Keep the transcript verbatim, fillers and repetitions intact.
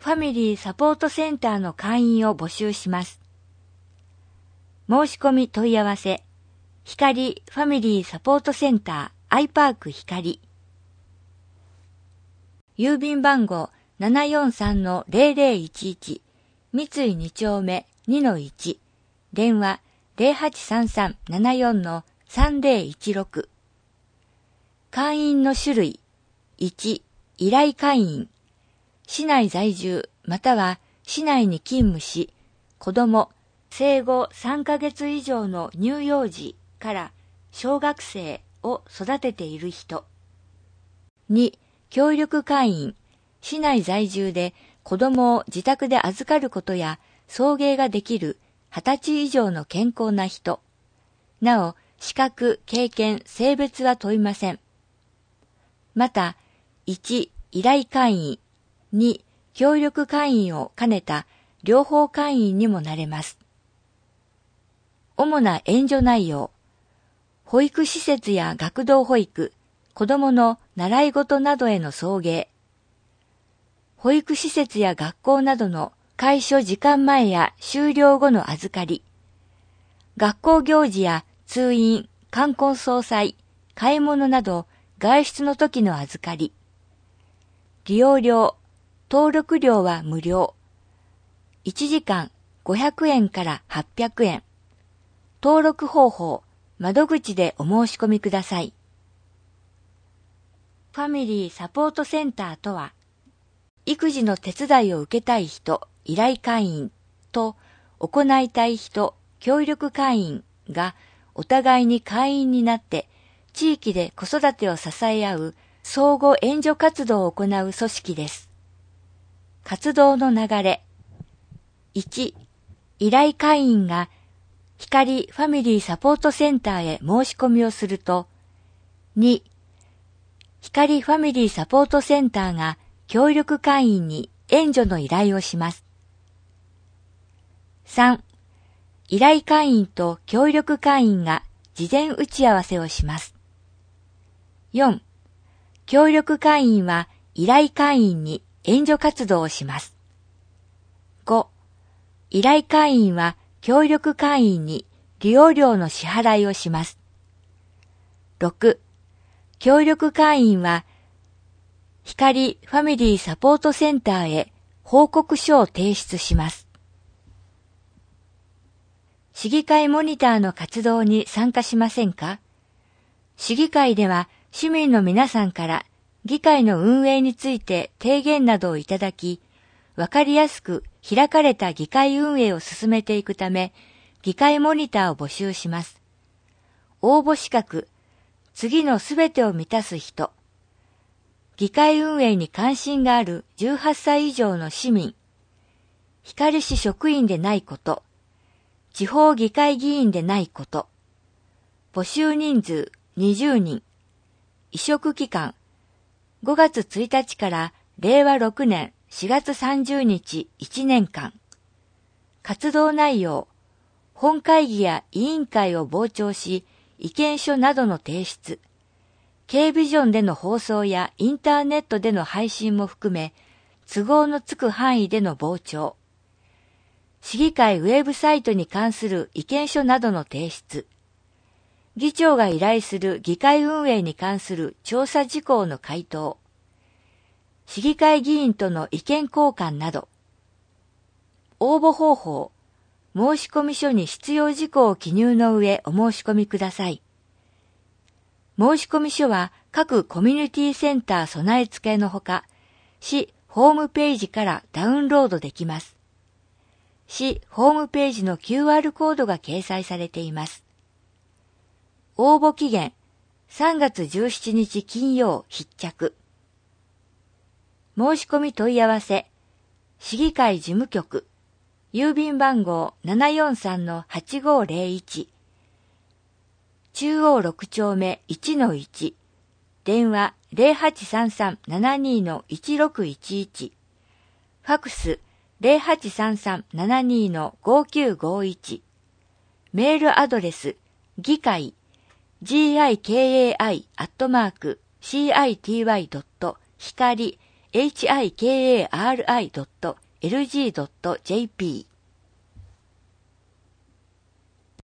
ファミリーサポートセンターの会員を募集します。申し込み問い合わせ、光ファミリーサポートセンターアイパーク光。郵便番号 ななよんさんのゼロゼロいちいち 三井に丁目 にのいち 電話 ゼロはちさんさんななよんのさんゼロいちろく。会員の種類いち、依頼会員、市内在住または市内に勤務し、子供、生後さんかげつ以上の乳幼児から小学生を育てている人。に、協力会員、市内在住で子供を自宅で預かることや送迎ができるはたち以上の健康な人。なお、資格、経験、性別は問いません。また、いち、依頼会員、に、協力会員を兼ねた両方会員にもなれます。主な援助内容、保育施設や学童保育、子どもの習い事などへの送迎、保育施設や学校などの開所時間前や終了後の預かり、学校行事や通院、冠婚葬祭、買い物など外出の時の預かり、利用料、登録料は無料、いちじかんごひゃくえんからはっぴゃくえん、登録方法、窓口でお申し込みください。ファミリーサポートセンターとは、育児の手伝いを受けたい人、依頼会員と行いたい人、協力会員がお互いに会員になって地域で子育てを支え合う相互援助活動を行う組織です。活動の流れ。いち、依頼会員が光ファミリーサポートセンターへ申し込みをすると、に、光ファミリーサポートセンターが協力会員に援助の依頼をします。さん、依頼会員と協力会員が事前打ち合わせをします。よん、協力会員は依頼会員に援助活動をします。ご、依頼会員は協力会員に利用料の支払いをします。ろく、協力会員は光ファミリーサポートセンターへ報告書を提出します。市議会モニターの活動に参加しませんか？市議会では市民の皆さんから議会の運営について提言などをいただき、わかりやすく開かれた議会運営を進めていくため、議会モニターを募集します。応募資格、次のすべてを満たす人、議会運営に関心があるじゅうはっさい以上の市民、光市職員でないこと、地方議会議員でないこと、募集人数にじゅうにん、委嘱期間ごがつついたちかられいわろくねんしがつさんじゅうにちいちねんかん、活動内容、本会議や委員会を傍聴し、意見書などの提出、Kビジョンでの放送やインターネットでの配信も含め、都合のつく範囲での傍聴、市議会ウェブサイトに関する意見書などの提出、議長が依頼する議会運営に関する調査事項の回答、市議会議員との意見交換など。応募方法、申込書に必要事項を記入の上お申し込みください。申込書は各コミュニティセンター備え付けのほか、市ホームページからダウンロードできます。市ホームページの キューアール コードが掲載されています。応募期限さんがつじゅうしちにち金曜必着。申し込み問い合わせ、市議会事務局、郵便番号 ななよんさんのはちごゼロいち、中央ろく丁目 いちのいち、電話 ゼロはちさんさんななにのいちろくいちいち、ファクス ゼロはちさんさんななにのごきゅうごいち、メールアドレス、議会、gikai アットマーク city ドット光エイチアイケーエーアールアイドットエルジードットジェーピー